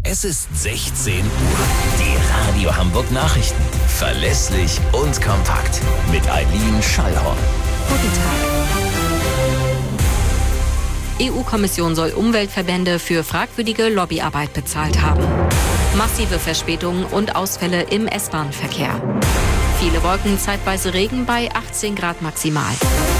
Es ist 16 Uhr. Die Radio Hamburg Nachrichten. Verlässlich und kompakt. Mit Eileen Schallhorn. Guten Tag. EU-Kommission soll Umweltverbände für fragwürdige Lobbyarbeit bezahlt haben. Massive Verspätungen und Ausfälle im S-Bahn-Verkehr. Viele Wolken, zeitweise Regen bei 18 Grad maximal.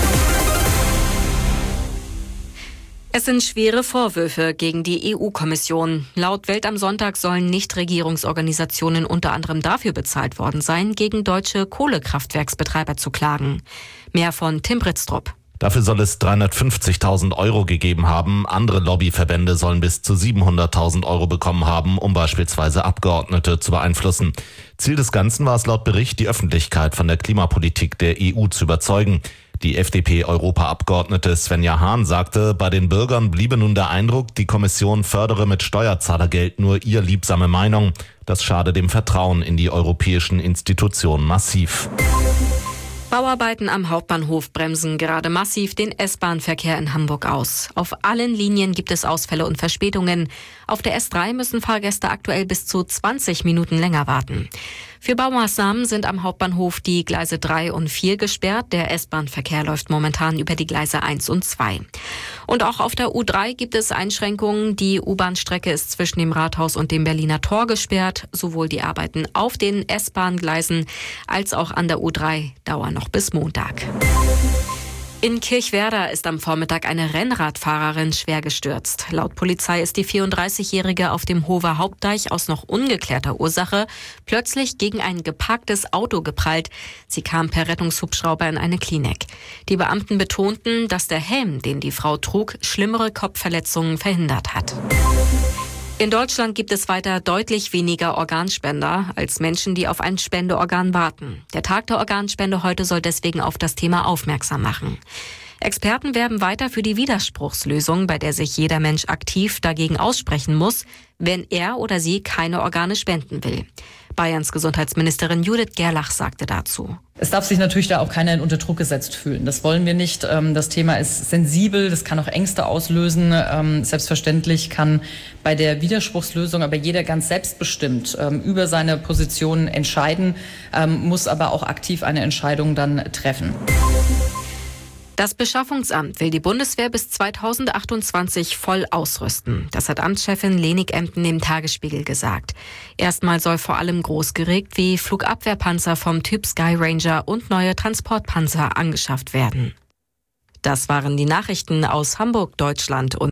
Es sind schwere Vorwürfe gegen die EU-Kommission. Laut Welt am Sonntag sollen Nichtregierungsorganisationen unter anderem dafür bezahlt worden sein, gegen deutsche Kohlekraftwerksbetreiber zu klagen. Mehr von Tim Britztrup. Dafür soll es 350.000 Euro gegeben haben. Andere Lobbyverbände sollen bis zu 700.000 Euro bekommen haben, um beispielsweise Abgeordnete zu beeinflussen. Ziel des Ganzen war es laut Bericht, die Öffentlichkeit von der Klimapolitik der EU zu überzeugen. Die FDP-Europaabgeordnete Svenja Hahn sagte, bei den Bürgern bliebe nun der Eindruck, die Kommission fördere mit Steuerzahlergeld nur ihr liebsame Meinung. Das schade dem Vertrauen in die europäischen Institutionen massiv. Bauarbeiten am Hauptbahnhof bremsen gerade massiv den S-Bahn-Verkehr in Hamburg aus. Auf allen Linien gibt es Ausfälle und Verspätungen. Auf der S3 müssen Fahrgäste aktuell bis zu 20 Minuten länger warten. Für Baumaßnahmen sind am Hauptbahnhof die Gleise 3 und 4 gesperrt. Der S-Bahn-Verkehr läuft momentan über die Gleise 1 und 2. Und auch auf der U3 gibt es Einschränkungen. Die U-Bahn-Strecke ist zwischen dem Rathaus und dem Berliner Tor gesperrt. Sowohl die Arbeiten auf den S-Bahn-Gleisen als auch an der U3 dauern noch bis Montag. In Kirchwerder ist am Vormittag eine Rennradfahrerin schwer gestürzt. Laut Polizei ist die 34-Jährige auf dem Hofer Hauptdeich aus noch ungeklärter Ursache plötzlich gegen ein geparktes Auto geprallt. Sie kam per Rettungshubschrauber in eine Klinik. Die Beamten betonten, dass der Helm, den die Frau trug, schlimmere Kopfverletzungen verhindert hat. In Deutschland gibt es weiter deutlich weniger Organspender als Menschen, die auf ein Spendeorgan warten. Der Tag der Organspende heute soll deswegen auf das Thema aufmerksam machen. Experten werben weiter für die Widerspruchslösung, bei der sich jeder Mensch aktiv dagegen aussprechen muss, wenn er oder sie keine Organe spenden will. Bayerns Gesundheitsministerin Judith Gerlach sagte dazu: Es darf sich natürlich da auch keiner unter Druck gesetzt fühlen. Das wollen wir nicht. Das Thema ist sensibel, das kann auch Ängste auslösen. Selbstverständlich kann bei der Widerspruchslösung aber jeder ganz selbstbestimmt über seine Position entscheiden, muss aber auch aktiv eine Entscheidung dann treffen. Das Beschaffungsamt will die Bundeswehr bis 2028 voll ausrüsten. Das hat Amtschefin Lenik Emden dem Tagesspiegel gesagt. Erstmal soll vor allem Großgerät wie Flugabwehrpanzer vom Typ Sky Ranger und neue Transportpanzer angeschafft werden. Das waren die Nachrichten aus Hamburg, Deutschland und